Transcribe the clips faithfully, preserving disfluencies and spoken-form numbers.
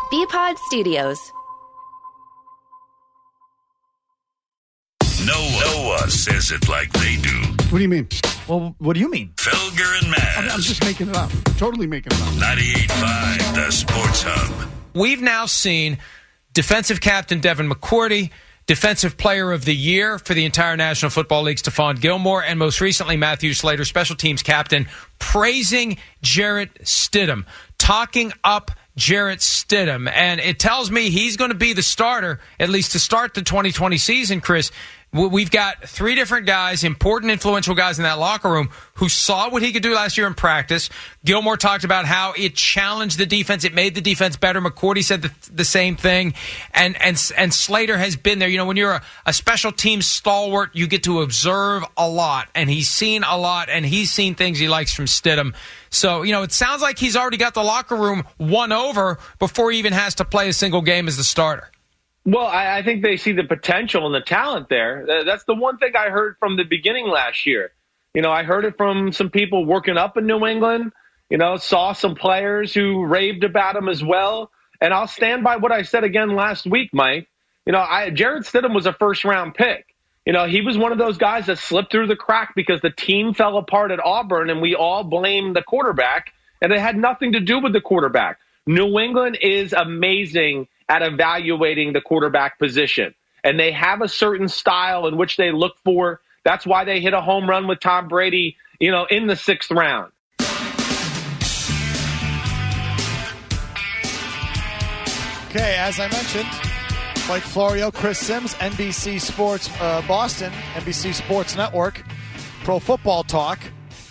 B-Pod Studios. No, no one says it like they do. What do you mean? Well, what do you mean? Felger and Maz. I'm, I'm just making it up. Totally making it up. ninety-eight point five, the Sports Hub. We've now seen defensive captain Devin McCourty, defensive player of the year for the entire National Football League, Stephon Gilmore, and most recently Matthew Slater, special teams captain, praising Jarrett Stidham, talking up Jarrett Stidham. And it tells me he's going to be the starter, at least to start the twenty twenty season, Chris. We've got three different guys, important, influential guys in that locker room who saw what he could do last year in practice. Gilmore talked about how it challenged the defense. It made the defense better. McCourty said the, the same thing. And, and, and Slater has been there. You know, when you're a, a special team stalwart, you get to observe a lot. And he's seen a lot, and he's seen things he likes from Stidham. So, you know, it sounds like he's already got the locker room won over before he even has to play a single game as the starter. Well, I, I think they see the potential and the talent there. That's the one thing I heard from the beginning last year. You know, I heard it from some people working up in New England, you know, saw some players who raved about him as well. And I'll stand by what I said again last week, Mike. You know, I, Jarrett Stidham was a first-round pick. You know, he was one of those guys that slipped through the crack because the team fell apart at Auburn, and we all blamed the quarterback, and it had nothing to do with the quarterback. New England is amazing at evaluating the quarterback position. And they have a certain style in which they look for. That's why they hit a home run with Tom Brady, you know, in the sixth round. Okay, as I mentioned, Mike Florio, Chris Sims, N B C Sports uh, Boston, N B C Sports Network, Pro Football Talk,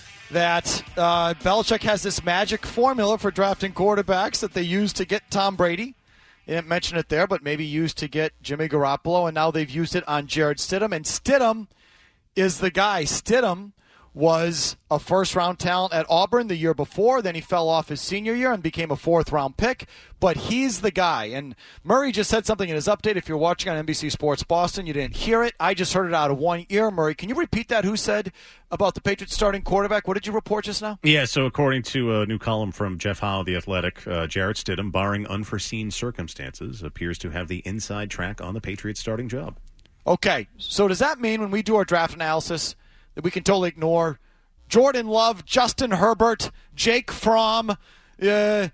that uh, Belichick has this magic formula for drafting quarterbacks that they use to get Tom Brady. They didn't mention it there, but maybe used to get Jimmy Garoppolo, and now they've used it on Jarrett Stidham. And Stidham is the guy. Stidham was a first-round talent at Auburn the year before. Then he fell off his senior year and became a fourth-round pick. But he's the guy. And Murray just said something in his update. If you're watching on N B C Sports Boston, you didn't hear it. I just heard it out of one ear. Murray, can you repeat that? Who said about the Patriots starting quarterback? What did you report just now? Yeah, so according to a new column from Jeff Howe, The Athletic, uh, Jarrett Stidham, barring unforeseen circumstances, appears to have the inside track on the Patriots starting job. Okay, so does that mean when we do our draft analysis that we can totally ignore Jordan Love, Justin Herbert, Jake Fromm, uh, uh,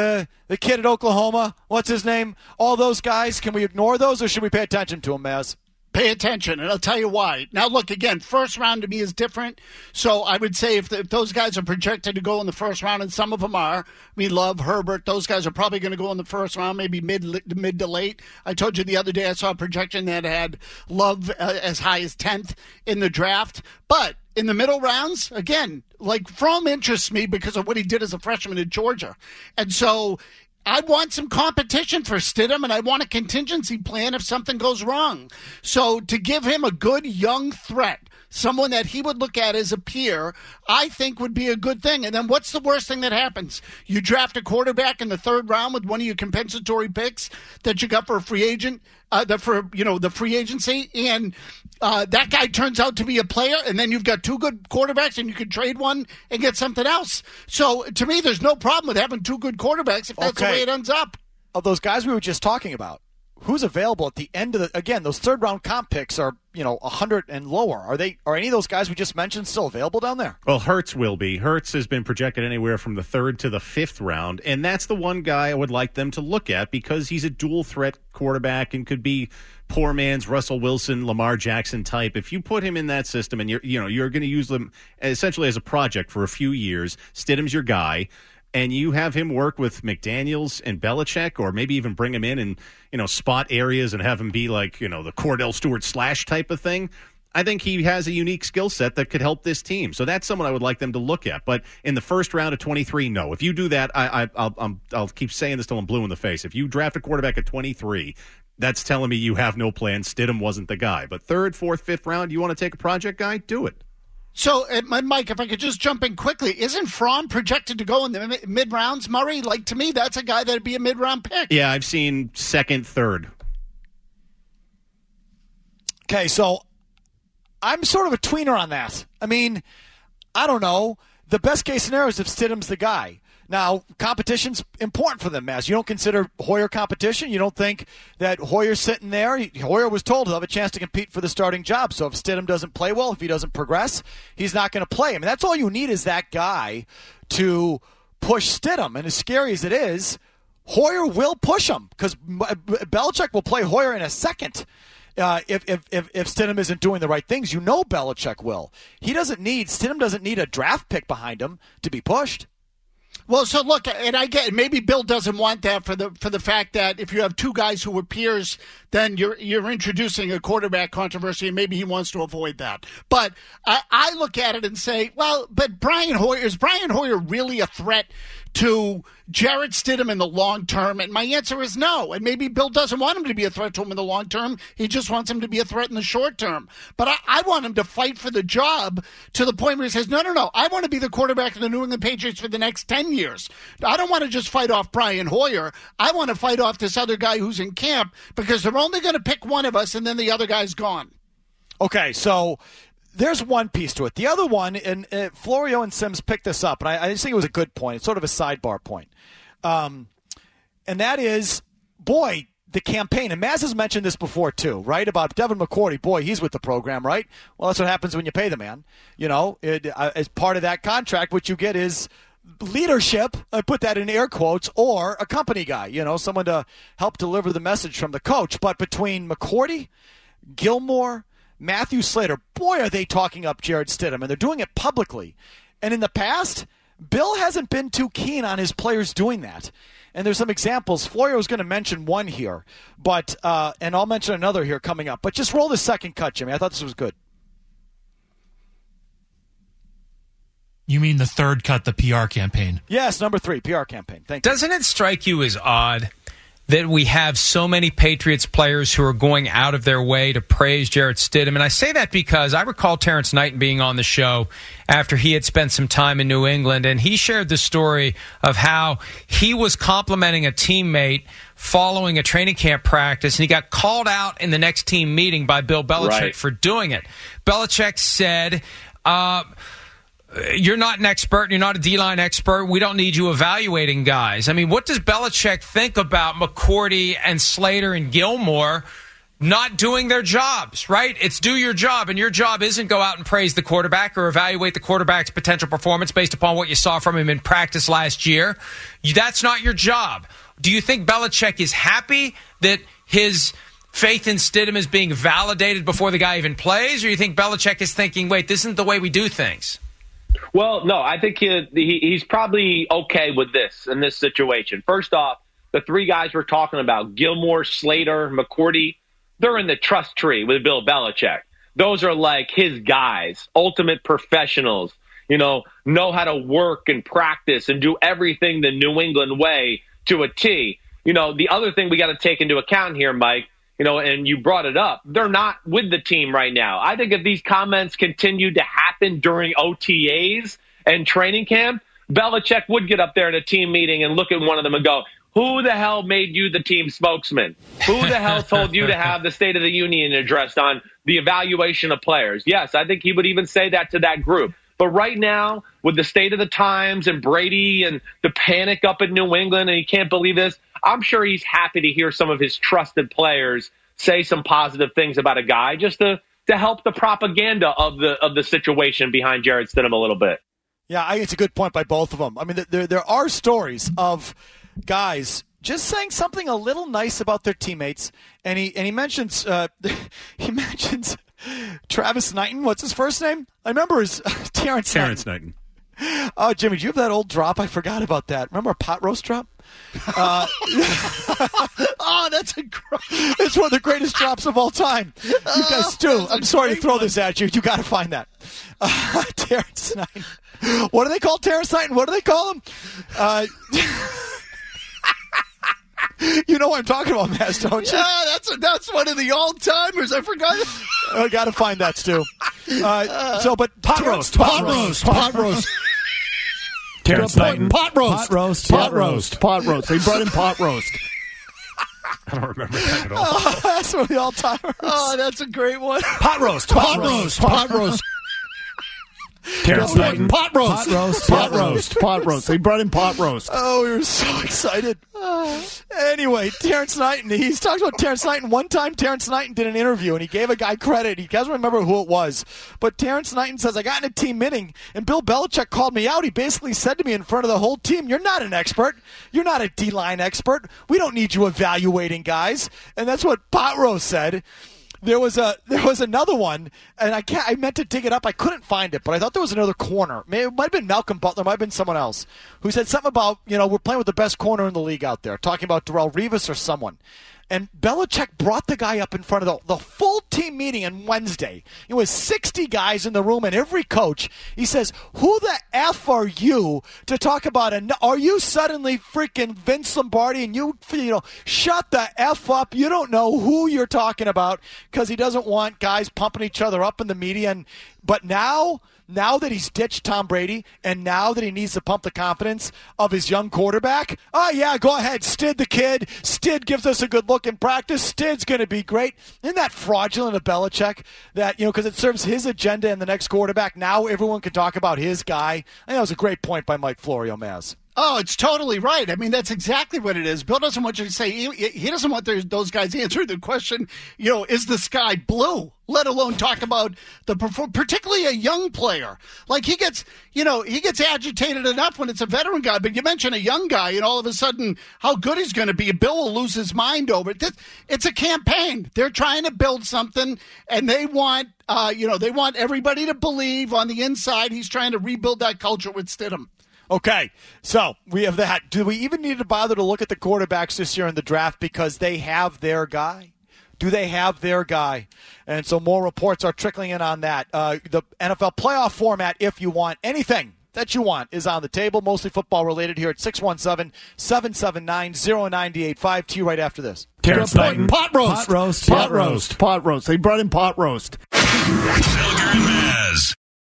the kid at Oklahoma, what's his name? All those guys, can we ignore those, or should we pay attention to them, Maz? Pay attention, and I'll tell you why. Now, look, again, first round to me is different. So I would say if, the, if those guys are projected to go in the first round, and some of them are, we love Herbert. Those guys are probably going to go in the first round, maybe mid mid to late. I told you the other day I saw a projection that had Love uh, as high as tenth in the draft. But in the middle rounds, again, like Fromm interests me because of what he did as a freshman at Georgia. And so I want some competition for Stidham, and I want a contingency plan if something goes wrong. So to give him a good young threat, someone that he would look at as a peer, I think would be a good thing. And then what's the worst thing that happens? You draft a quarterback in the third round with one of your compensatory picks that you got for a free agent, uh, the, for you know the free agency, and uh, that guy turns out to be a player, and then you've got two good quarterbacks, and you can trade one and get something else. So to me, there's no problem with having two good quarterbacks if that's okay. The way it ends up. Of those guys we were just talking about, who's available at the end of the, again, those third round comp picks are, you know, one hundred and lower. Are they, are any of those guys we just mentioned still available down there? Well, Hurts will be. Hurts has been projected anywhere from the third to the fifth round, and that's the one guy I would like them to look at because he's a dual threat quarterback and could be poor man's Russell Wilson, Lamar Jackson type. If you put him in that system and you're, you know, you're going to use them essentially as a project for a few years, Stidham's your guy. And you have him work with McDaniels and Belichick, or maybe even bring him in and, you know, spot areas and have him be like, you know, the Cordell Stewart slash type of thing. I think he has a unique skill set that could help this team. So that's someone I would like them to look at. But in the first round of twenty-three, no. If you do that, I, I, I'll, I'm, I'll keep saying this till I'm blue in the face. If you draft a quarterback at twenty-three, that's telling me you have no plan. Stidham wasn't the guy. But third, fourth, fifth round, you want to take a project guy? Do it. So, uh, Mike, if I could just jump in quickly, isn't Fromm projected to go in the mid rounds? Murray, like to me, that's a guy that'd be a mid round pick. Yeah, I've seen second, third. Okay, so I'm sort of a tweener on that. I mean, I don't know. The best case scenario is if Stidham's the guy. Now, competition's important for them, Maz. You don't consider Hoyer competition? You don't think that Hoyer's sitting there? Hoyer was told he'll have a chance to compete for the starting job. So if Stidham doesn't play well, if he doesn't progress, he's not going to play. I mean, that's all you need is that guy to push Stidham. And as scary as it is, Hoyer will push him because Belichick will play Hoyer in a second. Uh, if, if if if Stidham isn't doing the right things, you know Belichick will. He doesn't need Stidham doesn't need a draft pick behind him to be pushed. Well, so look, and I get maybe Bill doesn't want that for the for the fact that if you have two guys who were peers, then you're you're introducing a quarterback controversy, and maybe he wants to avoid that. But I, I look at it and say, well, but Brian Hoyer is Brian Hoyer really a threat to Jarrett Stidham in the long term? And my answer is no. And maybe Bill doesn't want him to be a threat to him in the long term. He just wants him to be a threat in the short term. But I, I want him to fight for the job to the point where he says, no, no, no, I want to be the quarterback of the New England Patriots for the next ten years. I don't want to just fight off Brian Hoyer. I want to fight off this other guy who's in camp because they're only going to pick one of us and then the other guy's gone. Okay, so there's one piece to it. The other one, and uh, Florio and Sims picked this up, and I, I just think it was a good point. It's sort of a sidebar point. Um, and that is, boy, the campaign, and Maz has mentioned this before too, right, about Devin McCourty. Boy, he's with the program, right? Well, that's what happens when you pay the man. You know, it, uh, as part of that contract, what you get is leadership, I put that in air quotes, or a company guy, you know, someone to help deliver the message from the coach. But between McCourty, Gilmore, Matthew Slater, boy, are they talking up Jarrett Stidham, and they're doing it publicly. And in the past, Bill hasn't been too keen on his players doing that. And there's some examples. Florio was going to mention one here, but uh, and I'll mention another here coming up. But just roll the second cut, Jimmy. I thought this was good. You mean the third cut, the P R campaign? Yes, number three, P R campaign. Thank you. Doesn't it strike you as odd that we have so many Patriots players who are going out of their way to praise Jarrett Stidham? And I say that because I recall Terrence Knighton being on the show after he had spent some time in New England, and he shared the story of how he was complimenting a teammate following a training camp practice, and he got called out in the next team meeting by Bill Belichick Right. for doing it. Belichick said, uh, you're not an expert. You're not a D-line expert. We don't need you evaluating guys. I mean, what does Belichick think about McCourty and Slater and Gilmore not doing their jobs, right? It's do your job, and your job isn't go out and praise the quarterback or evaluate the quarterback's potential performance based upon what you saw from him in practice last year. That's not your job. Do you think Belichick is happy that his faith in Stidham is being validated before the guy even plays, or you think Belichick is thinking, wait, this isn't the way we do things? Well, no, I think he, he he's probably okay with this in this situation. First off, the three guys we're talking about, Gilmore, Slater, McCourty, they're in the trust tree with Bill Belichick. Those are like his guys, ultimate professionals, you know, know how to work and practice and do everything the New England way to a T. You know, the other thing we got to take into account here, Mike, you know, and you brought it up, they're not with the team right now. I think if these comments continue to happen during O T As and training camp, Belichick would get up there in a team meeting and look at one of them and go, who the hell made you the team spokesman? Who the hell told you to have the State of the Union addressed on the evaluation of players? Yes, I think he would even say that to that group. But right now, with the state of the times and Brady and the panic up in New England, and he can't believe this, I'm sure he's happy to hear some of his trusted players say some positive things about a guy just to, to help the propaganda of the of the situation behind Jarrett Stidham a little bit. Yeah, I think it's a good point by both of them. I mean, there there are stories of guys just saying something a little nice about their teammates, and he and he mentions uh, he mentions Travis Knighton. What's his first name? I remember his Terrence. Terrence Knighton. Knighton. Oh, Jimmy, do you have that old drop? I forgot about that. Remember a pot roast drop? Uh, oh, that's a great. It's one of the greatest drops of all time. You guys, Stu, I'm sorry to throw one. this at you. You got to find that. Uh, Terrence Knighton. What do they call Terrence Knighton? What do they call him? Uh, you know what I'm talking about, Mass, don't you? Yeah, that's a, that's one of the old timers. I forgot. I got to find that, Stu. Uh, so, but pot Terrence, roast, pot roast, pot roast. Terrence Knighton. Pot roast. Pot roast. Pot roast. Pot roast. They brought in pot roast. I don't remember that at all. Oh, that's one of the all-timers. Oh, that's a great one. Pot roast, Pot roast. Pot roast. Terrence Knighton. Pot roast. Pot roast. Pot roast. Pot roast. They brought in pot roast. Oh, we were so excited. Uh, anyway, Terrence Knighton. He's talked about Terrence Knighton. One time, Terrence Knighton did an interview, and he gave a guy credit. He doesn't remember who it was. But Terrence Knighton says, I got in a team meeting, and Bill Belichick called me out. He basically said to me in front of the whole team, you're not an expert. You're not a D-line expert. We don't need you evaluating guys. And that's what Pot Roast said. There was a there was another one, and I can't. I meant to dig it up. I couldn't find it, but I thought there was another corner. Maybe it might have been Malcolm Butler, might have been someone else who said something about, you know, we're playing with the best corner in the league out there, talking about Darrelle Revis or someone. And Belichick brought the guy up in front of the, the full team meeting on Wednesday. It was sixty guys in the room and every coach. He says, who the F are you to talk about it? Are you suddenly freaking Vince Lombardi and you, you know, shut the F up. You don't know who you're talking about, because he doesn't want guys pumping each other up in the media. And But now... Now that he's ditched Tom Brady, and now that he needs to pump the confidence of his young quarterback, oh, yeah, go ahead. Stid the kid. Stid gives us a good look in practice. Stid's going to be great. Isn't that fraudulent of Belichick? That, you know, because it serves his agenda and the next quarterback. Now everyone can talk about his guy. I think that was a great point by Mike Florio, Maz. Oh, it's totally right. I mean, that's exactly what it is. Bill doesn't want you to say, he, he doesn't want those guys answering the question, you know, is the sky blue? Let alone talk about the perform, particularly a young player. Like he gets, you know, he gets agitated enough when it's a veteran guy, but you mention a young guy and all of a sudden how good he's going to be. Bill will lose his mind over it. It's a campaign. They're trying to build something, and they want, uh, you know, they want everybody to believe on the inside he's trying to rebuild that culture with Stidham. Okay, so we have that. Do we even need to bother to look at the quarterbacks this year in the draft because they have their guy? Do they have their guy? And so more reports are trickling in on that. Uh, the N F L playoff format, if you want anything that you want, is on the table, mostly football related here at six one seven, seven seven nine, zero nine eight five. To you right after this. Terrence Knighton. Pot roast. Pot roast. Pot roast. Pot roast. They brought in pot roast. Felger and Maz.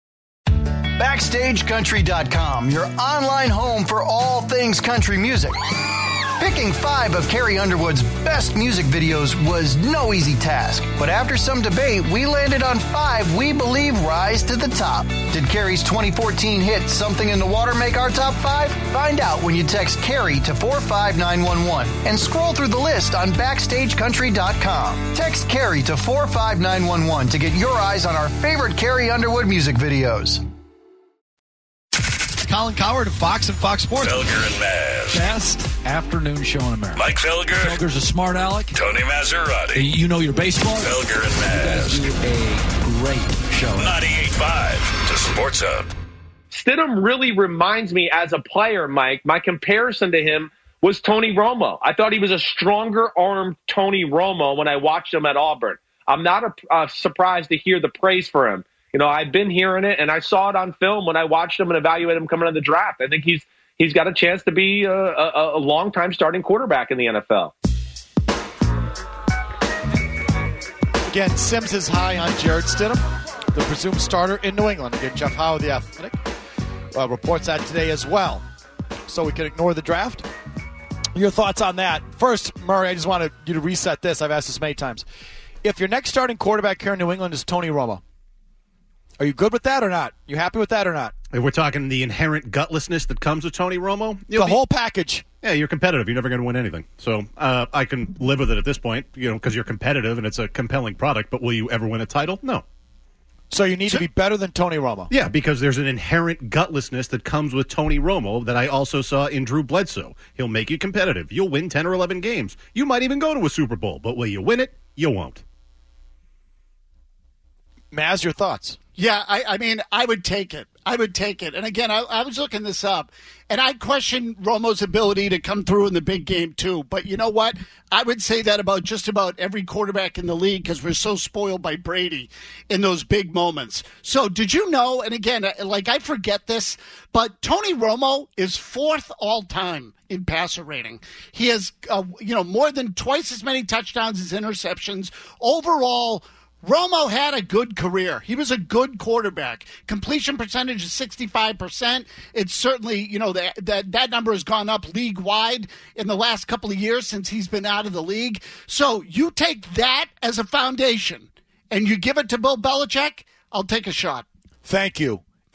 Backstage Country dot com, your online home for all things country music. Picking five of Carrie Underwood's best music videos was no easy task, but after some debate, we landed on five we believe rise to the top. Did Carrie's twenty fourteen hit Something in the Water make our top five? Find out when you text Carrie to four five nine one one and scroll through the list on Backstage Country dot com. Text Carrie to four five nine one one to get your eyes on our favorite Carrie Underwood music videos. Colin Cowherd of Fox and Fox Sports. Felger and Maz. Best afternoon show in America. Mike Felger. Felger's a smart aleck. Tony Maserati. You know your baseball. Felger and You guys Maz. do a great show. ninety-eight point five to Sports Hub. Stidham really reminds me as a player, Mike. My comparison to him was Tony Romo. I thought he was a stronger-armed Tony Romo when I watched him at Auburn. I'm not a, uh, surprised to hear the praise for him. You know, I've been hearing it, and I saw it on film when I watched him and evaluated him coming into the draft. I think he's he's got a chance to be a, a, a long-time starting quarterback in the N F L. Again, Sims is high on Jared Stidham, the presumed starter in New England. Again, Jeff Howe, the Athletic, uh, reports that today as well. So we can ignore the draft. Your thoughts on that? First, Murray, I just wanted you to reset this. I've asked this many times. If your next starting quarterback here in New England is Tony Romo, are you good with that or not? You happy with that or not? If we're talking the inherent gutlessness that comes with Tony Romo. The be, whole package. Yeah, you're competitive. You're never going to win anything. So uh, I can live with it at this point, you know, because you're competitive and it's a compelling product. But will you ever win a title? No. So you need so, to be better than Tony Romo. Yeah, because there's an inherent gutlessness that comes with Tony Romo that I also saw in Drew Bledsoe. He'll make you competitive. You'll win ten or eleven games. You might even go to a Super Bowl. But will you win it? You won't. Maz, your thoughts? Yeah, I, I mean, I would take it. I would take it. And again, I, I was looking this up, and I question Romo's ability to come through in the big game too. But you know what? I would say that about just about every quarterback in the league because we're so spoiled by Brady in those big moments. So did you know, and again, like I forget this, but Tony Romo is fourth all-time in passer rating. He has, uh, you know, more than twice as many touchdowns as interceptions. Overall, Romo had a good career. He was a good quarterback. Completion percentage is sixty-five percent. It's certainly, you know, that, that that number has gone up league-wide in the last couple of years since he's been out of the league. So you take that as a foundation and you give it to Bill Belichick, I'll take a shot. Thank you.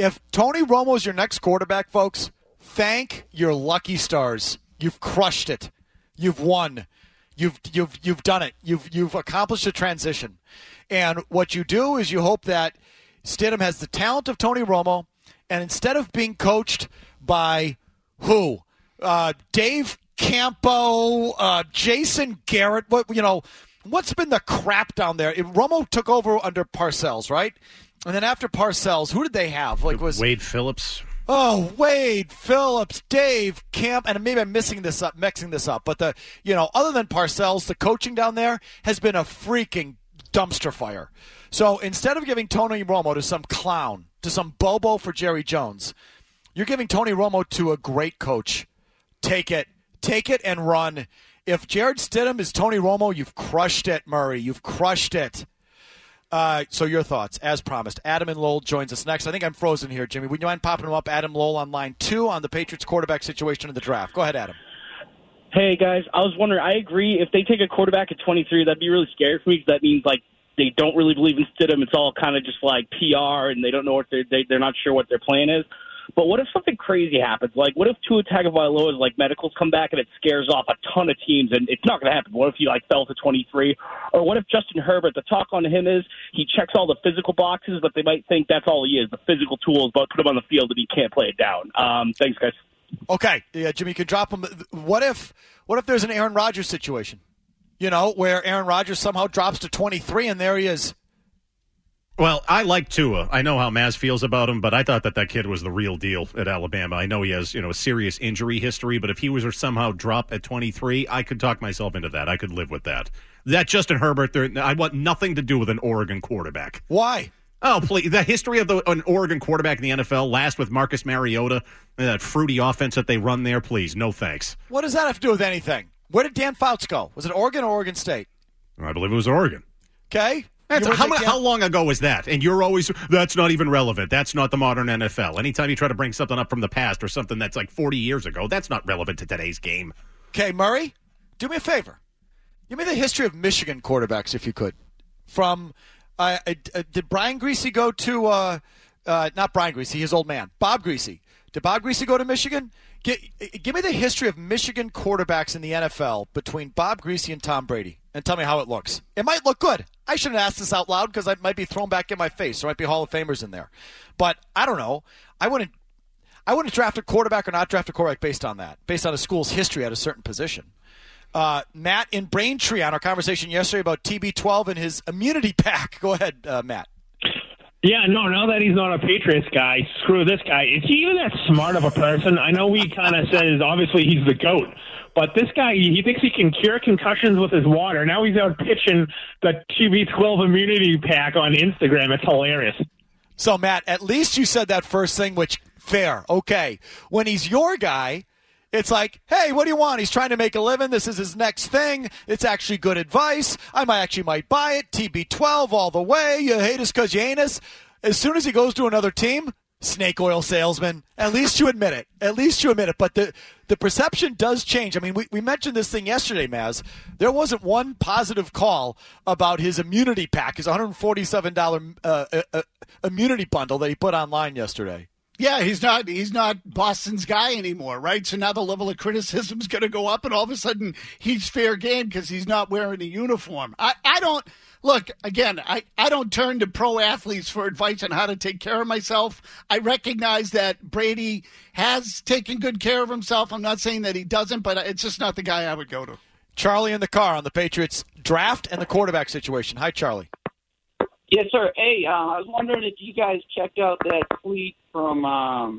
If Tony Romo's your next quarterback, folks, thank your lucky stars. You've crushed it. You've won. You've you've you've done it. You've you've accomplished a transition. And what you do is you hope that Stidham has the talent of Tony Romo, and instead of being coached by who? Uh, Dave Campo, uh, Jason Garrett. What you know? What's been the crap down there? It, Romo took over under Parcells, right? And then after Parcells, who did they have? Like was Wade Phillips. Oh, Wade Phillips, Dave Camp, and maybe I'm mixing this up, mixing this up. But the you know, other than Parcells, the coaching down there has been a freaking dumpster fire. So instead of giving Tony Romo to some clown, to some Bobo for Jerry Jones, you're giving Tony Romo to a great coach. Take it. Take it and run. If Jared Stidham is Tony Romo, you've crushed it, Murray. You've crushed it. Uh, so your thoughts, as promised. Adam and Lowell joins us next. I think I'm frozen here, Jimmy. Would you mind popping him up? Adam Lowell on line two on the Patriots quarterback situation in the draft. Go ahead, Adam. Hey, guys. I was wondering, I agree. If they take a quarterback at twenty-three, that'd be really scary for me because that means, like, they don't really believe in Stidham. It's all kind of just, like, P R, and they don't know what they're, they, they're not sure what their plan is. But what if something crazy happens? Like, what if Tua Tagovailoa's, like, medicals come back and it scares off a ton of teams, and it's not going to happen? What if he, like, fell to twenty-three? Or what if Justin Herbert, the talk on him is he checks all the physical boxes, but they might think that's all he is, the physical tools, but put him on the field and he can't play it down. Um, thanks, guys. Okay, yeah, Jimmy, you can drop him. What if what if there's an Aaron Rodgers situation, you know, where Aaron Rodgers somehow drops to twenty-three and there he is? Well, I like Tua. I know how Maz feels about him, but I thought that that kid was the real deal at Alabama. I know he has, you know, a serious injury history, but if he was to somehow drop at twenty-three, I could talk myself into that. I could live with that. That Justin Herbert, I want nothing to do with an Oregon quarterback. Why? Oh, please. The history of the, an Oregon quarterback in the N F L, last with Marcus Mariota, that fruity offense that they run there, please, no thanks. What does that have to do with anything? Where did Dan Fouts go? Was it Oregon or Oregon State? I believe it was Oregon. Okay. That's, how, Dan- how long ago was that? And you're always, that's not even relevant. That's not the modern N F L. Anytime you try to bring something up from the past or something that's like forty years ago, that's not relevant to today's game. Okay, Murray, do me a favor. Give me the history of Michigan quarterbacks, if you could. From, uh, uh, did Brian Griese go to, uh, uh, not Brian Griese, his old man, Bob Griese. Did Bob Griese go to Michigan? Give, give me the history of Michigan quarterbacks in the N F L between Bob Griese and Tom Brady, and tell me how it looks. It might look good. I shouldn't ask this out loud because I might be thrown back in my face. There might be Hall of Famers in there. But I don't know. I wouldn't I wouldn't draft a quarterback or not draft a quarterback based on that, based on a school's history at a certain position. Uh, Matt in Braintree on our conversation yesterday about T B twelve and his immunity pack. Go ahead, uh, Matt. Yeah, no, now that he's not a Patriots guy, screw this guy. Is he even that smart of a person? I know we kind of says, obviously, he's the GOAT. But this guy, he thinks he can cure concussions with his water. Now he's out pitching the T B twelve immunity pack on Instagram. It's hilarious. So, Matt, at least you said that first thing, which, fair, okay. When he's your guy, it's like, hey, what do you want? He's trying to make a living. This is his next thing. It's actually good advice. I might actually might buy it. T B twelve all the way. You hate us because you ain't us. As soon as he goes to another team, snake oil salesman. At least you admit it. At least you admit it. But the, the perception does change. I mean, we, we mentioned this thing yesterday, Maz. There wasn't one positive call about his immunity pack, his one hundred forty-seven dollars uh, uh, uh, immunity bundle that he put online yesterday. Yeah, he's not he's not Boston's guy anymore, right? So now the level of criticism is going to go up, and all of a sudden he's fair game because he's not wearing a uniform. I, I don't – look, again, I, I don't turn to pro athletes for advice on how to take care of myself. I recognize that Brady has taken good care of himself. I'm not saying that he doesn't, but it's just not the guy I would go to. Charlie in the car on the Patriots draft and the quarterback situation. Hi, Charlie. Yes, sir. Hey, uh, I was wondering if you guys checked out that tweet from um,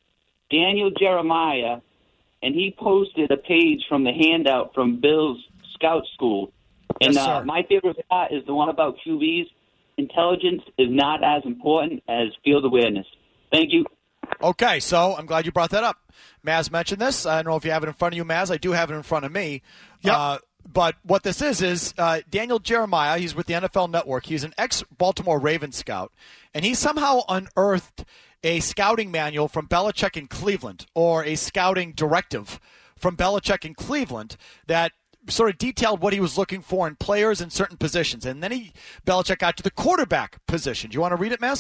Daniel Jeremiah, and he posted a page from the handout from Bill's Scout School. And Yes, uh, my favorite part is the one about Q Bs. Intelligence is not as important as field awareness. Thank you. Okay, so I'm glad you brought that up. Maz mentioned this. I don't know if you have it in front of you, Maz. I do have it in front of me. Yep. Uh, but what this is is uh, Daniel Jeremiah. He's with the N F L Network. He's an ex-Baltimore Ravens scout, and he somehow unearthed a scouting manual from Belichick in Cleveland, or a scouting directive from Belichick in Cleveland that sort of detailed what he was looking for in players in certain positions. And then he Belichick got to the quarterback position. Do you want to read it, Maz?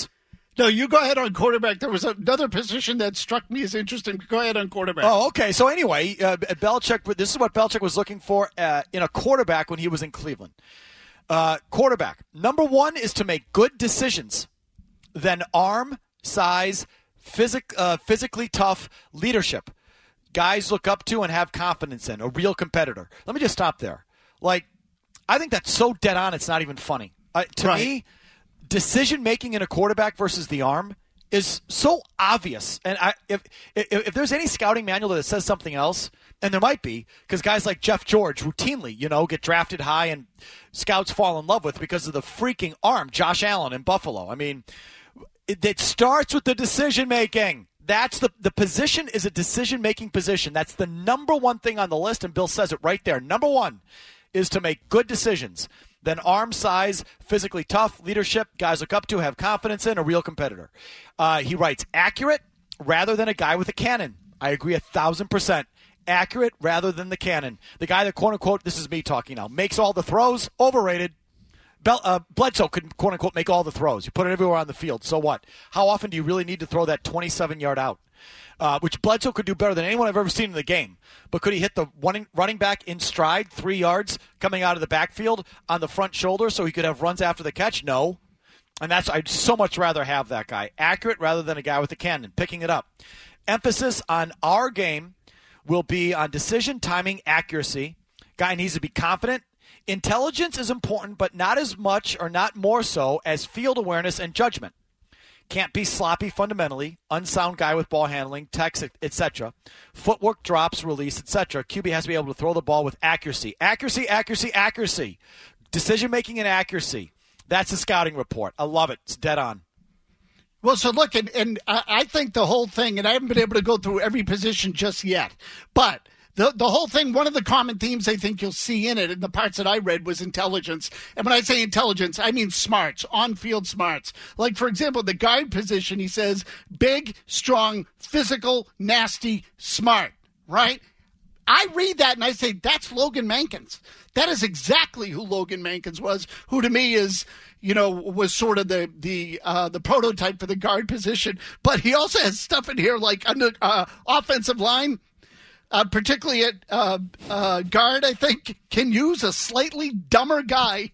No, you go ahead on quarterback. There was another position that struck me as interesting. Go ahead on quarterback. Oh, okay. So anyway, uh, Belichick. This is what Belichick was looking for uh, in a quarterback when he was in Cleveland. Uh, quarterback number one is to make good decisions, then arm, size, physic, uh, physically tough, leadership. Guys look up to and have confidence in. A real competitor. Let me just stop there. Like, I think that's so dead on. It's not even funny. Uh, to Right. me. Decision-making in a quarterback versus the arm is so obvious. And I, if, if if there's any scouting manual that says something else, and there might be, because guys like Jeff George routinely, you know, get drafted high and scouts fall in love with because of the freaking arm. Josh Allen in Buffalo. I mean, it, it starts with the decision-making. That's the, the position is a decision-making position. That's the number one thing on the list, and Bill says it right there. Number one is to make good decisions. Then arm size, physically tough, leadership, guys look up to, have confidence in, a real competitor. Uh, he writes accurate rather than a guy with a cannon. I agree a thousand percent. Accurate rather than the cannon. The guy that, quote-unquote, this is me talking now, makes all the throws, overrated. Bel- uh, Bledsoe could, quote-unquote, make all the throws. You put it everywhere on the field. So what? How often do you really need to throw that twenty-seven-yard out? Uh, which Bledsoe could do better than anyone I've ever seen in the game. But could he hit the running, running back in stride, three yards, coming out of the backfield on the front shoulder so he could have runs after the catch? No. And that's I'd so much rather have that guy. Accurate rather than a guy with a cannon, picking it up. Emphasis on our game will be on decision, timing, accuracy. Guy needs to be confident. Intelligence is important, but not as much or not more so as field awareness and judgment. Can't be sloppy fundamentally, unsound guy with ball handling, techs, et cetera. Footwork, drops, release, et cetera. Q B has to be able to throw the ball with accuracy. Accuracy, accuracy, accuracy. Decision-making and accuracy. That's the scouting report. I love it. It's dead on. Well, so look, and, and I, I think the whole thing, and I haven't been able to go through every position just yet, but the the whole thing, one of the common themes I think you'll see in it, in the parts that I read, was intelligence. And when I say intelligence, I mean smarts, on-field smarts. Like, for example, the guard position, he says, big, strong, physical, nasty, smart, right? I read that and I say, that's Logan Mankins. That is exactly who Logan Mankins was, who to me is, you know, was sort of the the uh, the prototype for the guard position. But he also has stuff in here like under uh, offensive line, uh, particularly at uh, uh, guard, I think, can use a slightly dumber guy.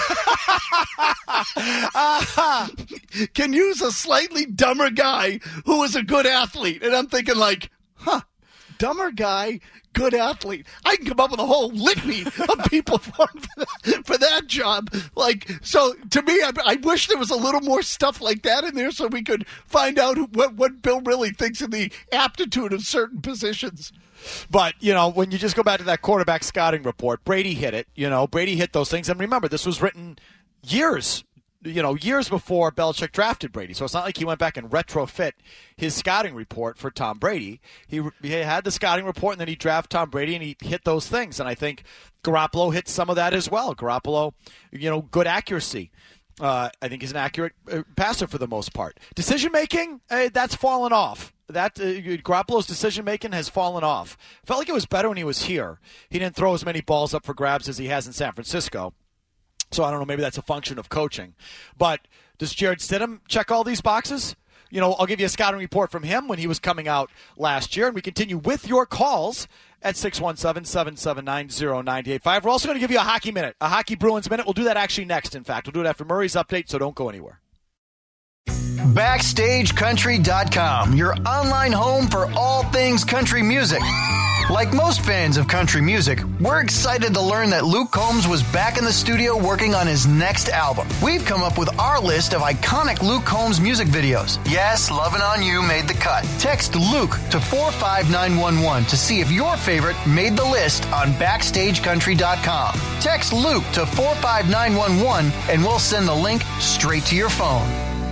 Can use a slightly dumber guy who is a good athlete. And I'm thinking like, huh, dumber guy, good athlete. I can come up with a whole litany of people for, for, that, for that job. Like, so to me, I, I wish there was a little more stuff like that in there so we could find out who, what, what Bill really thinks of the aptitude of certain positions. But, you know, when you just go back to that quarterback scouting report, Brady hit it. You know, Brady hit those things. And remember, this was written years you know, years before Belichick drafted Brady. So it's not like he went back and retrofit his scouting report for Tom Brady. He, he had the scouting report, and then he drafted Tom Brady, and he hit those things. And I think Garoppolo hit some of that as well. Garoppolo, you know, good accuracy. Uh, I think he's an accurate uh, passer for the most part. Decision-making, uh, that's fallen off. That uh, Garoppolo's decision-making has fallen off. Felt like it was better when he was here. He didn't throw as many balls up for grabs as he has in San Francisco. So I don't know, maybe that's a function of coaching. But does Jared Stidham check all these boxes? You know, I'll give you a scouting report from him when he was coming out last year. And we continue with your calls at six one seven, seven seven nine, zero nine eight five. We're also going to give you a hockey minute, a hockey Bruins minute. We'll do that actually next, in fact. We'll do it after Murray's update, so don't go anywhere. Backstage Country dot com, your online home for all things country music. Like most fans of country music, we're excited to learn that Luke Combs was back in the studio working on his next album. We've come up with our list of iconic Luke Combs music videos. Yes, Lovin' On You made the cut. Text Luke to four five nine one one to see if your favorite made the list on Backstage Country dot com. Text Luke to four five nine one one and we'll send the link straight to your phone.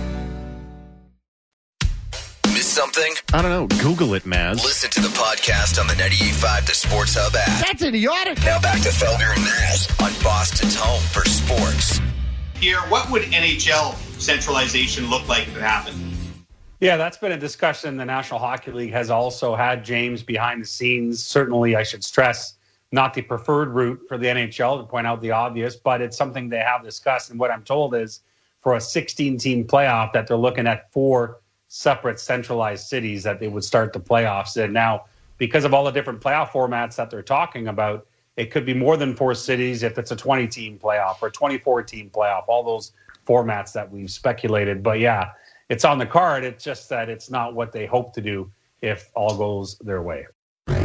Something? I don't know. Google it, Maz. Listen to the podcast on the ninety-eight point five The Sports Hub app. That's idiotic. Now back to Felger and Maz on Boston's home for sports. Here, what would N H L centralization look like if it happened? Yeah, that's been a discussion. The National Hockey League has also had James behind the scenes. Certainly, I should stress, not the preferred route for the N H L to point out the obvious, but it's something they have discussed. And what I'm told is, for a sixteen-team playoff that they're looking at four separate centralized cities that they would start the playoffs in. Now, because of all the different playoff formats that they're talking about, it could be more than four cities if it's a twenty-team playoff or twenty-four-team playoff, all those formats that we've speculated. But, yeah, it's on the card. It's just that it's not what they hope to do if all goes their way. Okay,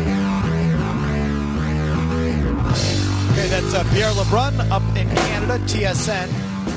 that's uh, Pierre LeBrun up in Canada, T S N.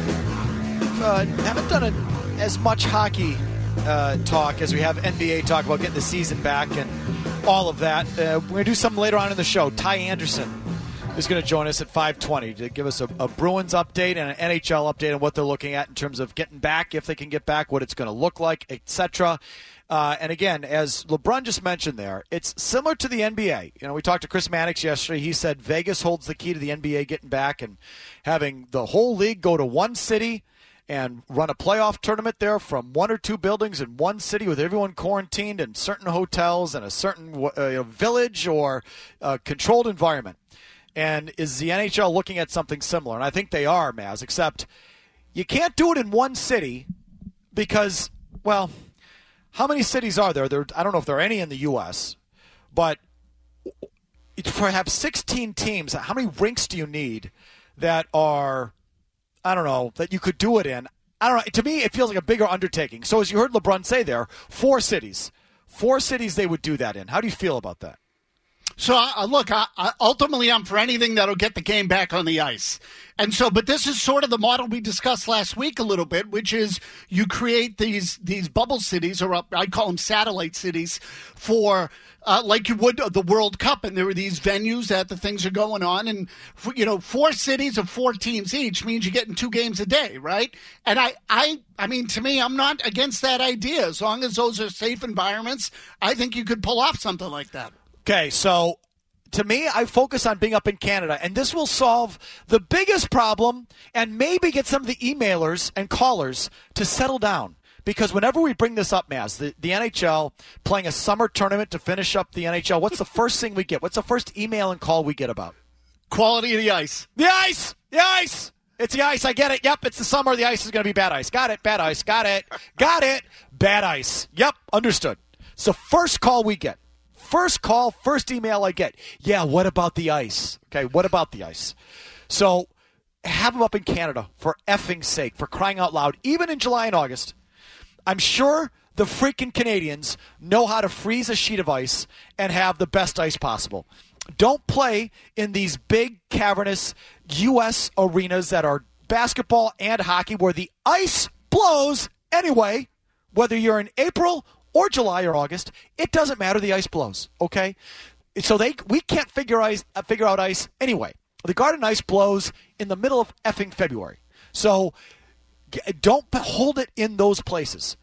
Uh, haven't done a, as much hockey uh, talk as we have N B A talk about getting the season back and all of that. Uh, we're going to do something later on in the show. Ty Anderson is going to join us at five twenty to give us a, a Bruins update and an N H L update on what they're looking at in terms of getting back, if they can get back, what it's going to look like, et cetera. Uh, and again, as LeBrun just mentioned there, it's similar to the N B A. You know, we talked to Chris Mannix yesterday. He said Vegas holds the key to the N B A getting back and having the whole league go to one city and run a playoff tournament there from one or two buildings in one city with everyone quarantined in certain hotels and a certain uh, village or uh, controlled environment. And is the N H L looking at something similar? And I think they are, Maz, except you can't do it in one city because, well, how many cities are there? There, I don't know if there are any in the U S, but for have sixteen teams, how many rinks do you need that are, I don't know, that you could do it in? I don't know. To me, it feels like a bigger undertaking. So as you heard LeBrun say there, four cities. Four cities they would do that in. How do you feel about that? So, uh, look, I, I, ultimately I'm for anything that'll get the game back on the ice. And so, but this is sort of the model we discussed last week a little bit, which is you create these these bubble cities, or uh, I call them satellite cities, for uh, like you would the World Cup. And there were these venues that the things are going on. And, for, you know, four cities of four teams each means you're getting two games a day, right? And I, I, I mean, to me, I'm not against that idea. As long as those are safe environments, I think you could pull off something like that. Okay, so to me, I focus on being up in Canada, and this will solve the biggest problem and maybe get some of the emailers and callers to settle down. Because whenever we bring this up, Maz, the, the N H L playing a summer tournament to finish up the N H L, what's the first thing we get? What's the first email and call we get about? Quality of the ice. The ice! The ice! It's the ice. I get it. Yep, it's the summer. The ice is going to be bad ice. Got it. Bad ice. Got it. Got it. Bad ice. Yep, understood. It's the first call we get. First call, first email I get. Yeah, what about the ice? Okay, what about the ice? So have them up in Canada, for effing sake, for crying out loud, even in July and August. I'm sure the freaking Canadians know how to freeze a sheet of ice and have the best ice possible. Don't play in these big, cavernous U S arenas that are basketball and hockey where the ice blows anyway, whether you're in April or July or August, it doesn't matter. The ice blows, okay? So they we can't figure ice uh, figure out ice anyway. The Garden Ice blows in the middle of effing February. So g- don't hold it in those places.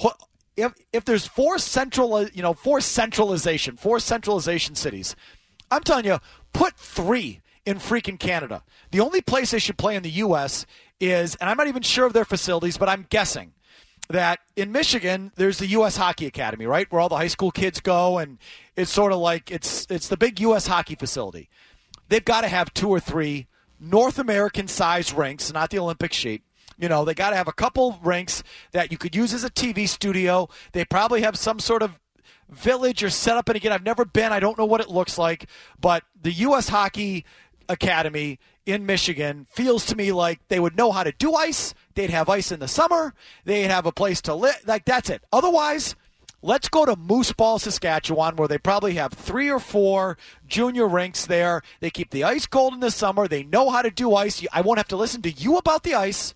If if there's four central, you know, four centralization, four centralization cities, I'm telling you, put three in freaking Canada. The only place they should play in the U S is, and I'm not even sure of their facilities, but I'm guessing that in Michigan, there's the U S Hockey Academy, right, where all the high school kids go, and it's sort of like it's it's the big U S hockey facility. They've got to have two or three North American-sized rinks, not the Olympic sheet. You know, they got to have a couple rinks that you could use as a T V studio. They probably have some sort of village or setup. And again, I've never been. I don't know what it looks like. But the U S Hockey Academy in Michigan feels to me like they would know how to do ice. They'd have ice in the summer. They'd have a place to live. Like, that's it. Otherwise, let's go to Moose Ball, Saskatchewan, where they probably have three or four junior rinks there. They keep the ice cold in the summer. They know how to do ice. I won't have to listen to you about the ice.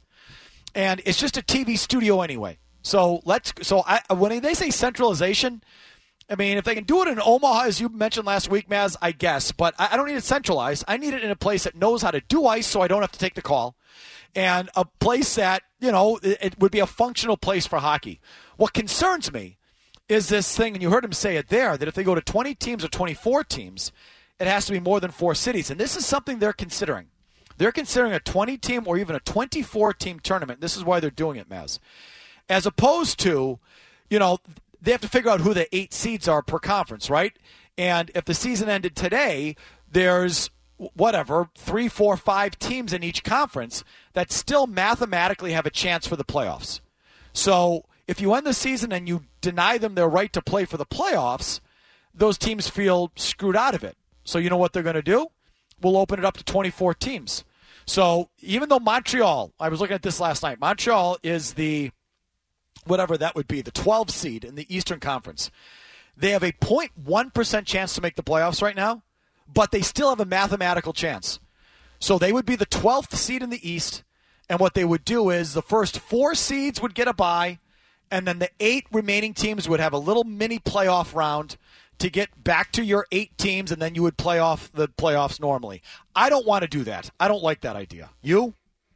And it's just a T V studio anyway. So let's. So I, when they say centralization, I mean, if they can do it in Omaha, as you mentioned last week, Maz, I guess. But I, I don't need it centralized. I need it in a place that knows how to do ice so I don't have to take the call. And a place that, you know, it, it would be a functional place for hockey. What concerns me is this thing, and you heard him say it there, that if they go to twenty teams or twenty-four teams, it has to be more than four cities. And this is something they're considering. They're considering a twenty-team or even a twenty-four-team tournament. This is why they're doing it, Maz. As opposed to, you know, they have to figure out who the eight seeds are per conference, right? And if the season ended today, there's whatever, three, four, five teams in each conference that still mathematically have a chance for the playoffs. So if you end the season and you deny them their right to play for the playoffs, those teams feel screwed out of it. So you know what they're going to do? We'll open it up to twenty-four teams. So even though Montreal, I was looking at this last night, Montreal is the, whatever that would be, the twelve seed in the Eastern Conference. They have a zero point one percent chance to make the playoffs right now, but they still have a mathematical chance. So they would be the twelfth seed in the East, and what they would do is the first four seeds would get a bye, and then the eight remaining teams would have a little mini playoff round to get back to your eight teams, and then you would play off the playoffs normally. I don't want to do that. I don't like that idea. You?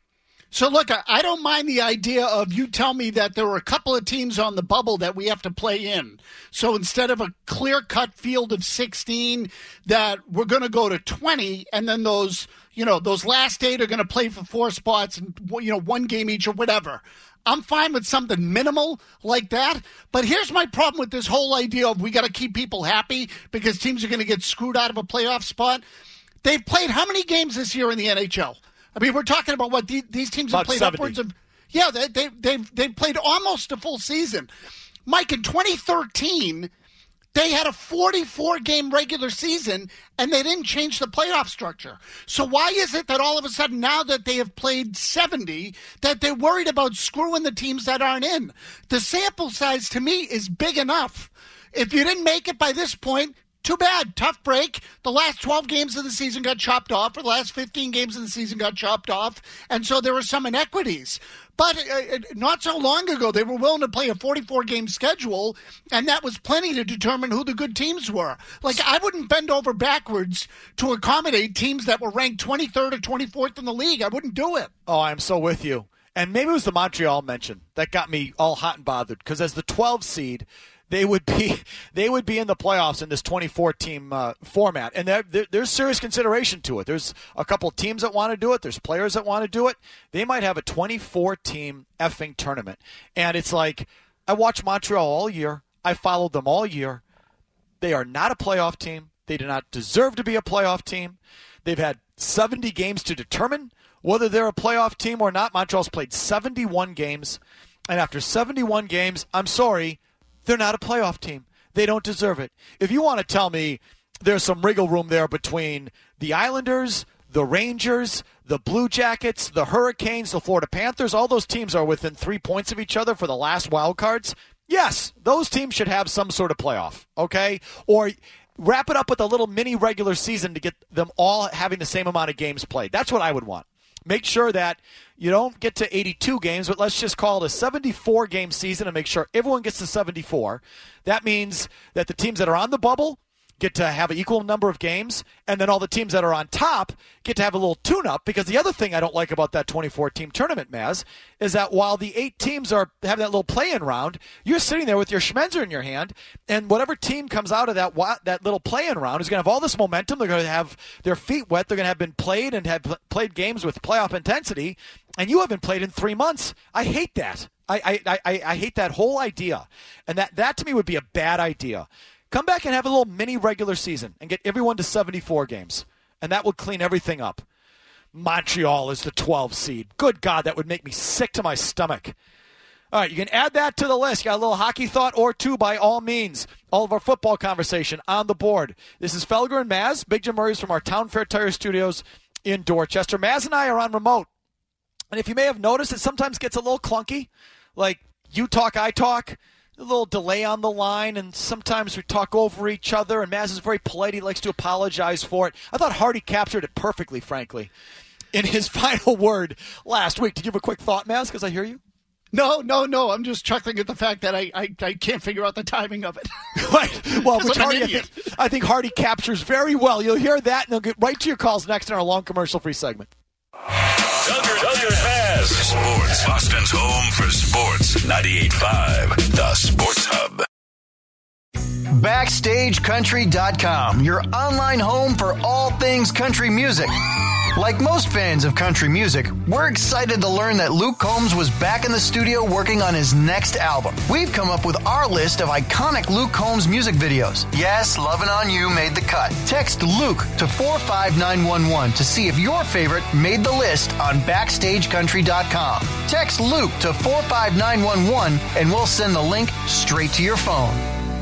So, look, I don't mind the idea of you tell me that there were a couple of teams on the bubble that we have to play in. So instead of a clear-cut field of sixteen, that we're going to go to twenty, and then those, you know, those last eight are going to play for four spots and, you know, one game each or whatever. I'm fine with something minimal like that. But here's my problem with this whole idea of we got to keep people happy because teams are going to get screwed out of a playoff spot. They've played how many games this year in the N H L? I mean, we're talking about what these, these teams About have played seventy. upwards of. Yeah, they, they, they've, they've played almost a full season. Mike, in twenty thirteen, they had a forty-four game regular season, and they didn't change the playoff structure. So why is it that all of a sudden, now that they have played seventy, that they're worried about screwing the teams that aren't in? The sample size, to me, is big enough. If you didn't make it by this point, too bad. Tough break. The last twelve games of the season got chopped off, or the last fifteen games of the season got chopped off, and so there were some inequities. But uh, not so long ago, they were willing to play a forty-four game schedule, and that was plenty to determine who the good teams were. Like, I wouldn't bend over backwards to accommodate teams that were ranked twenty-third or twenty-fourth in the league. I wouldn't do it. Oh, I'm so with you. And maybe it was the Montreal mention that got me all hot and bothered, because as the twelve seed, they would be they would be in the playoffs in this twenty-four team uh, format. And there, there, there's serious consideration to it. There's a couple of teams that want to do it. There's players that want to do it. They might have a twenty-four team effing tournament. And it's like, I watched Montreal all year. I followed them all year. They are not a playoff team. They do not deserve to be a playoff team. They've had seventy games to determine whether they're a playoff team or not. Montreal's played seventy-one games. And after seventy-one games, I'm sorry, they're not a playoff team. They don't deserve it. If you want to tell me there's some wriggle room there between the Islanders, the Rangers, the Blue Jackets, the Hurricanes, the Florida Panthers, all those teams are within three points of each other for the last wild cards, yes, those teams should have some sort of playoff, okay? Or wrap it up with a little mini regular season to get them all having the same amount of games played. That's what I would want. Make sure that you don't get to eighty-two games, but let's just call it a seventy-four game season and make sure everyone gets to seventy-four. That means that the teams that are on the bubble get to have an equal number of games, and then all the teams that are on top get to have a little tune-up, because the other thing I don't like about that twenty-four team tournament, Maz, is that while the eight teams are having that little play-in round, you're sitting there with your Schmenzer in your hand, and whatever team comes out of that that little play-in round is going to have all this momentum. They're going to have their feet wet. They're going to have been played and have played games with playoff intensity, and you haven't played in three months. I hate that. I I, I, I hate that whole idea, and that, that to me would be a bad idea. Come back and have a little mini regular season and get everyone to seventy-four games, and that would clean everything up. Montreal is the twelve seed. Good God, that would make me sick to my stomach. All right, you can add that to the list. You got a little hockey thought or two, by all means. All of our football conversation on the board. This is Felger and Maz. Big Jim Murray's from our Town Fair Tire Studios in Dorchester. Maz and I are on remote. And if you may have noticed, it sometimes gets a little clunky. Like, you talk, I talk. A little delay on the line, and sometimes we talk over each other, and Maz is very polite. He likes to apologize for it. I thought Hardy captured it perfectly, frankly, in his final word last week. Did you have a quick thought, Maz, because I hear you? No, no, no. I'm just chuckling at the fact that I, I, I can't figure out the timing of it. Right. Well, which Hardy, I, think, I think Hardy captures very well. You'll hear that, and they'll get right to your calls next in our long commercial-free segment. Duggar, Duggar has sports. Boston's home for sports. ninety-eight point five, the Sports Hub. Backstage Country dot com, your online home for all things country music. Like most fans of country music, we're excited to learn that Luke Combs was back in the studio working on his next album. We've come up with our list of iconic Luke Combs music videos. Yes, Lovin' On You made the cut. Text Luke to four five nine one one to see if your favorite made the list on backstage country dot com. Text Luke to four five nine one one and we'll send the link straight to your phone.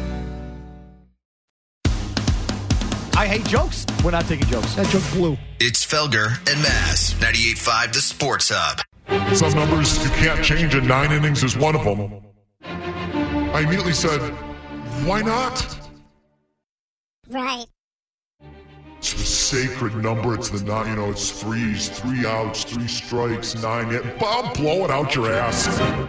I hate jokes. We're not taking jokes. That joke blew. It's Felger and Mass, ninety-eight point five The Sports Hub. Some numbers you can't change, and nine innings is one of them. I immediately said, why not? Right. It's the sacred number. It's the nine, you know, it's threes, three outs, three strikes, nine in. I'll blow it out your ass.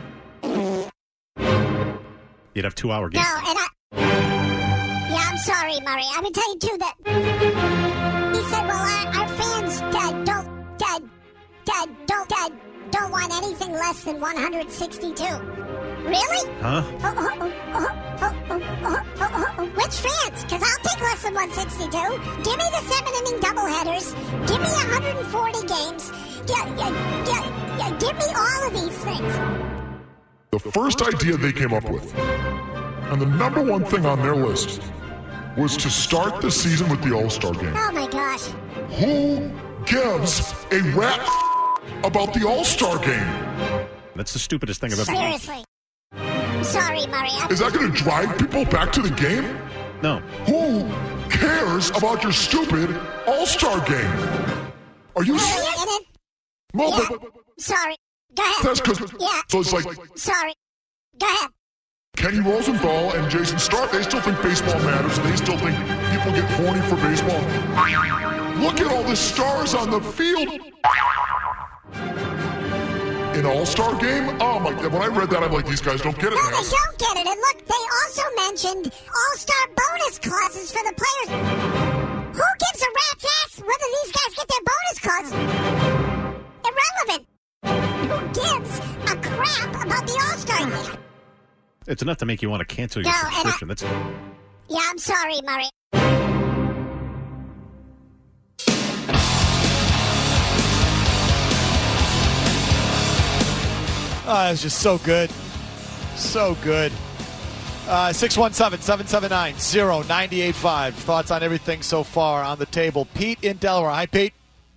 You'd have two-hour games. No, and I... Yeah, I'm sorry, Murray. I would tell you, too, that he said, well, our, our fans uh, don't, uh, uh, don't, uh, don't want anything less than one hundred sixty-two. Really? Huh? Oh, oh, oh, oh, oh, oh, oh, oh, oh. Which fans? Because I'll take less than one sixty-two. Give me the seven-inning doubleheaders. Give me one hundred forty games. Yeah, yeah, yeah, yeah, give me all of these things. The first idea they came up with, and the number one thing on their list, was to start the season with the All-Star Game. Oh, my gosh. Who gives a rat about the All-Star Game? That's the stupidest thing I've ever heard. Seriously. I'm sorry, Murray. I'm... Is that going to drive people back to the game? No. Who cares about your stupid All-Star Game? Are you... Oh, it... Well, yeah. but... Sorry. Go ahead. That's because... Yeah. So it's like... Sorry. Go ahead. Kenny Rosenthal and Jason Stark, they still think baseball matters, and they still think people get horny for baseball. Look at all the stars on the field. An All-Star Game? Oh my God, when I read that, I'm like, these guys don't get it, No, man. they don't get it. And look, they also mentioned All-Star bonus clauses for the players. Who gives a rat's ass whether these guys get their bonus clauses? Irrelevant. Who gives a crap about the All-Star Game? It's enough to make you want to cancel your No, subscription. I, That's yeah, I'm sorry, Murray. Oh, it's just so good. So good. Uh, six one seven, seven seven nine, zero nine eight five. Thoughts on everything so far on the table. Pete in Delaware. Hi, Pete.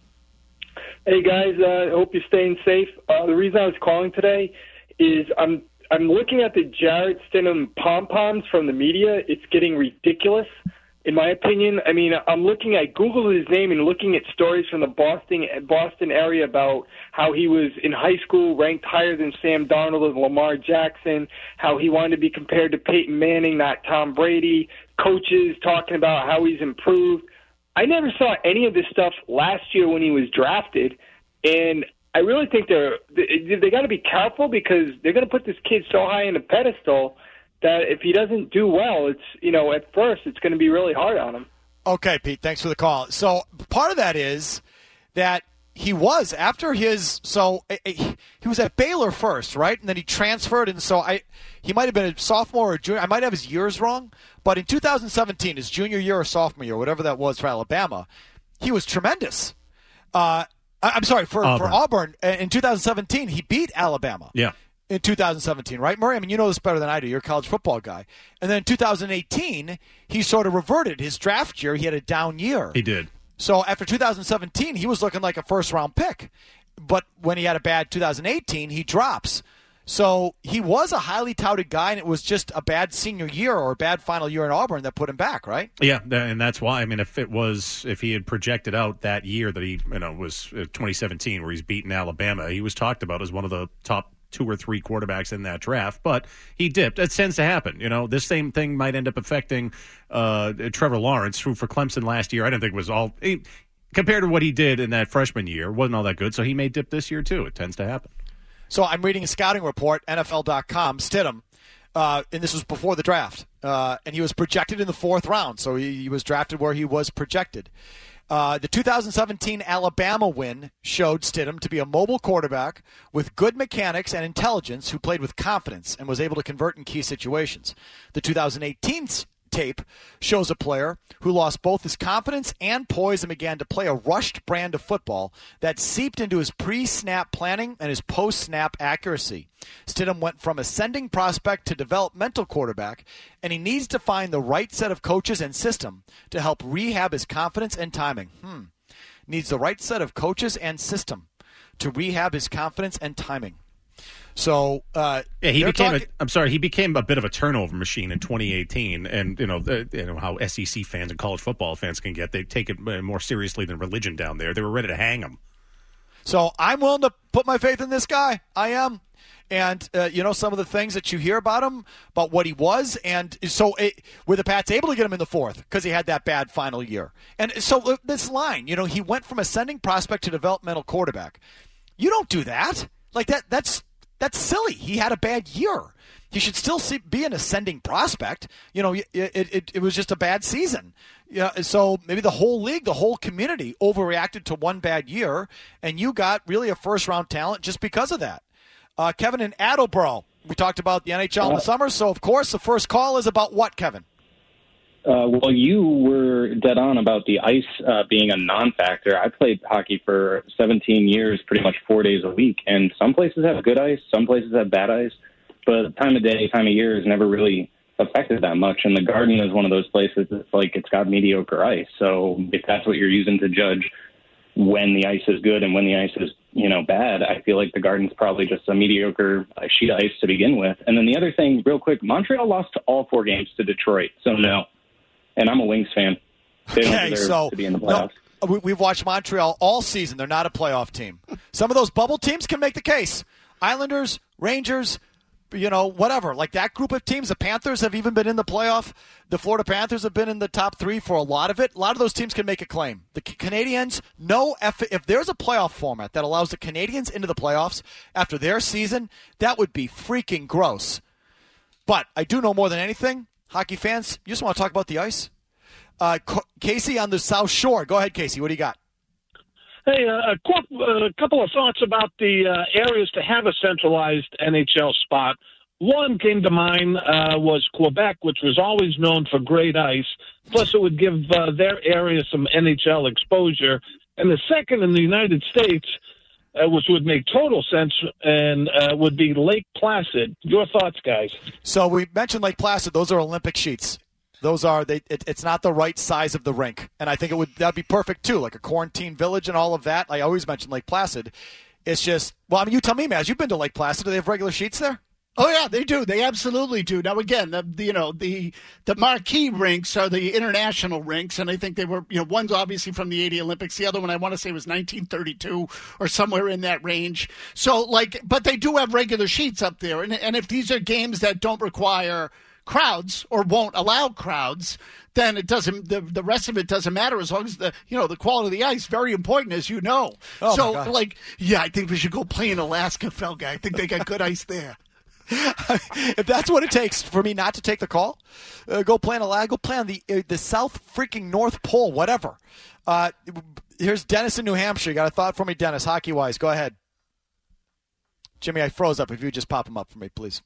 Hey, guys. I uh, hope you're staying safe. Uh, the reason I was calling today is I'm I'm looking at the Jarrett Stidham pom-poms from the media. It's getting ridiculous, in my opinion. I mean, I'm looking at Google his name and looking at stories from the Boston Boston area about how he was in high school ranked higher than Sam Darnold and Lamar Jackson, how he wanted to be compared to Peyton Manning, not Tom Brady, coaches talking about how he's improved. I never saw any of this stuff last year when he was drafted, and I really think they're they, they got to be careful because they're going to put this kid so high in a pedestal that if he doesn't do well, it's you know at first it's going to be really hard on him. Okay, Pete, thanks for the call. So part of that is that he was after his so he was at Baylor first, right, and then he transferred, and so I he might have been a sophomore or junior. I might have his years wrong, but in two thousand seventeen, his junior year or sophomore year, whatever that was for Alabama, he was tremendous. Uh, I'm sorry, for Auburn. for Auburn, in two thousand seventeen, he beat Alabama. Yeah. In two thousand seventeen, right, Murray? I mean, you know this better than I do. You're a college football guy. And then in two thousand eighteen, he sort of reverted. His draft year, he had a down year. He did. So after two thousand seventeen, he was looking like a first-round pick. But when he had a bad two thousand eighteen, he drops. So he was a highly touted guy, and it was just a bad senior year or a bad final year in Auburn that put him back, right? Yeah, and that's why. I mean, if it was, if he had projected out that year that he, you know, was twenty seventeen, where he's beaten Alabama, he was talked about as one of the top two or three quarterbacks in that draft, but he dipped. It tends to happen. You know, this same thing might end up affecting uh, Trevor Lawrence, who for Clemson last year, I didn't think was all he, compared to what he did in that freshman year, wasn't all that good. So he may dip this year too. It tends to happen. So I'm reading a scouting report, N F L dot com, Stidham, uh, and this was before the draft, uh, and he was projected in the fourth round, so he, he was drafted where he was projected. Uh, the two thousand seventeen Alabama win showed Stidham to be a mobile quarterback with good mechanics and intelligence who played with confidence and was able to convert in key situations. The two thousand eighteen tape shows a player who lost both his confidence and poise and began to play a rushed brand of football that seeped into his pre-snap planning and his post-snap accuracy. Stidham went from ascending prospect to developmental quarterback, and he needs to find the right set of coaches and system to help rehab his confidence and timing. Hmm. Needs the right set of coaches and system to rehab his confidence and timing. So uh, yeah, he became. talking- a, I'm sorry, he became a bit of a turnover machine in twenty eighteen, and you know, the, you know how S E C fans and college football fans can get. They take it more seriously than religion down there. They were ready to hang him. So I'm willing to put my faith in this guy. I am. And, uh, you know, some of the things that you hear about him, about what he was. And so it, were the Pats able to get him in the fourth because he had that bad final year? And so uh, this line, you know, he went from ascending prospect to developmental quarterback. You don't do that. Like that. That's that's silly. He had a bad year. He should still see, be an ascending prospect. You know, it, it, it was just a bad season. Yeah, so maybe the whole league, the whole community overreacted to one bad year, and you got really a first-round talent just because of that. Uh, Kevin in Attleboro, we talked about the N H L in the summer, so of course the first call is about what, Kevin? Uh, well, you were dead on about the ice uh, being a non-factor. I played hockey for seventeen years, pretty much four days a week, and some places have good ice, some places have bad ice, but time of day, time of year is never really affected that much, and the Garden is one of those places that's like it's got mediocre ice, so if that's what you're using to judge when the ice is good and when the ice is, you know, bad, I feel like the Garden's probably just a mediocre uh, sheet of ice to begin with. And then the other thing, real quick, Montreal lost to all four games to Detroit, so no. And I'm a Wings fan. They don't Okay, deserve so to be in the playoffs. no, we, we've watched Montreal all season. They're not a playoff team. Some of those bubble teams can make the case. Islanders, Rangers, you know, whatever. Like that group of teams, the Panthers have even been in the playoff. The Florida Panthers have been in the top three for a lot of it. A lot of those teams can make a claim. The Canadians, no, F- if there's a playoff format that allows the Canadians into the playoffs after their season, that would be freaking gross. But I do know more than anything. Hockey fans, you just want to talk about the ice? Uh, C- Casey on the South Shore. Go ahead, Casey. What do you got? Hey, uh, a, qu- uh, a couple of thoughts about the uh, areas to have a centralized N H L spot. One came to mind uh, was Quebec, which was always known for great ice. Plus, it would give uh, their area some N H L exposure. And the second in the United States, uh, which would make total sense, and uh, would be Lake Placid. Your thoughts, guys? So we mentioned Lake Placid. Those are Olympic sheets. Those are they. It, it's not the right size of the rink, and I think it would that'd be perfect too, like a quarantine village and all of that. I always mention Lake Placid. It's just well, I mean, you tell me, Maz. You've been to Lake Placid. Do they have regular sheets there? Oh yeah, they do. They absolutely do. Now again, the, the you know the the marquee rinks are the international rinks, and I think they were you know one's obviously from the eighty Olympics. The other one I want to say was nineteen thirty-two or somewhere in that range. So like, but they do have regular sheets up there, and and if these are games that don't require crowds or won't allow crowds, then it doesn't. The, the rest of it doesn't matter as long as the you know the quality of the ice very important, as you know. Oh, so my God. like, yeah, I think we should go play in Alaska, Felga. I think they got good ice there. If that's what it takes for me not to take the call, uh, go play on a lag. Go play on the uh, the South freaking North Pole, whatever. Uh, here's Dennis in New Hampshire. You got a thought for me, Dennis, hockey wise? Go ahead, Jimmy. I froze up. If you just pop him up for me, please.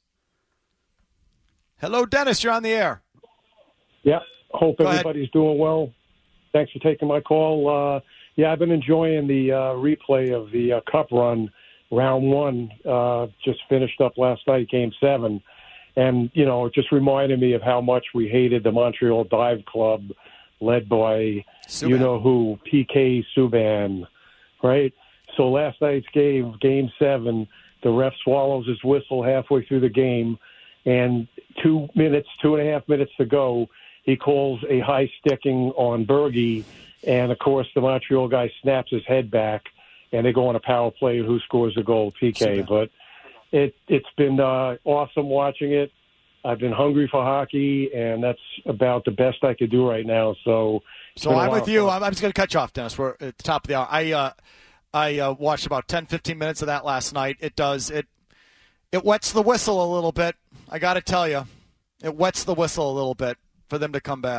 Hello, Dennis. You're on the air. Yeah. Hope Go everybody's ahead. doing well. Thanks for taking my call. Uh, yeah, I've been enjoying the uh, replay of the uh, Cup run. Round one uh, just finished up last night, Game seven. And, you know, it just reminded me of how much we hated the Montreal Dive Club led by, Subban. you know who, P K Subban, right? So last night's game, Game seven, the ref swallows his whistle halfway through the game. And two minutes, two and a half minutes to go, he calls a high sticking on Berge. And, of course, the Montreal guy snaps his head back. And they go on a power play, and who scores the goal? P K. But it, it's been uh, awesome watching it. I've been hungry for hockey, and that's about the best I could do right now. So, it's So been a I'm lot with of you. fun. I'm, I'm just going to cut you off, Dennis. We're at the top of the hour. I uh, I uh, watched about ten, fifteen minutes of that last night. It does it. It wets the whistle a little bit. I got to tell you, it wets the whistle a little bit for them to come back.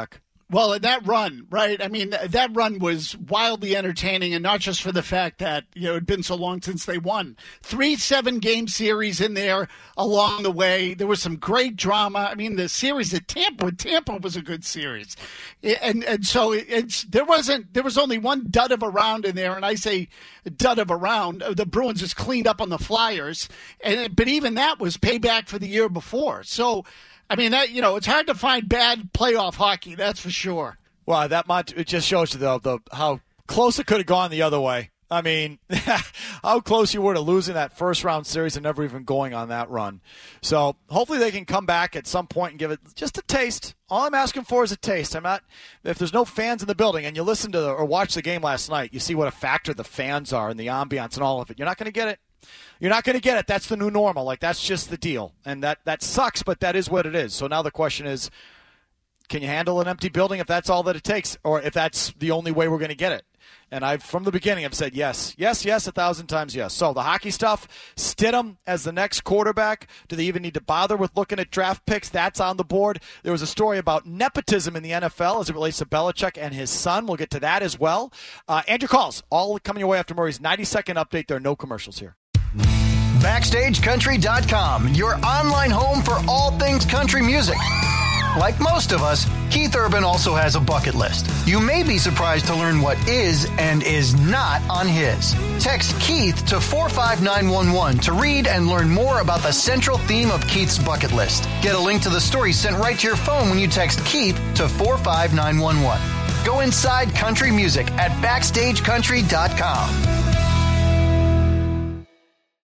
Well, and that run, right? I mean, th- that run was wildly entertaining, and not just for the fact that, you know, it had been so long since they won. Three seven-game series in there along the way. There was some great drama. I mean, the series at Tampa with Tampa was a good series. And and so it, it's there wasn't there was only one dud of a round in there, and I say dud of a round. The Bruins just cleaned up on the Flyers, and but even that was payback for the year before. So, I mean, that, you know, it's hard to find bad playoff hockey, that's for sure. Well, that might, it just shows you, though, the, how close it could have gone the other way. I mean, how close you were to losing that first-round series and never even going on that run. So hopefully they can come back at some point and give it just a taste. All I'm asking for is a taste. I'm not. If there's no fans in the building and you listen to the, or watch the game last night, you see what a factor the fans are and the ambiance and all of it. You're not going to get it. You're not going to get it. That's the new normal. Like, that's just the deal. And that, that sucks, but that is what it is. So now the question is, can you handle an empty building if that's all that it takes, or if that's the only way we're going to get it? And I've, from the beginning, I've said yes, yes, yes, a thousand times yes. So the hockey stuff, Stidham as the next quarterback. Do they even need to bother with looking at draft picks? That's on the board. There was a story about nepotism in the N F L as it relates to Belichick and his son. We'll get to that as well. Uh, and your calls, all coming your way after Murray's ninety-second update. There are no commercials here. Backstage Country dot com, your online home for all things country music. Like most of us, Keith Urban also has a bucket list. You may be surprised to learn what is and is not on his. Text Keith to four five nine one one to read and learn more about the central theme of Keith's bucket list. Get a link to the story sent right to your phone when you text Keith to four five nine one one. Go inside country music at Backstage Country dot com.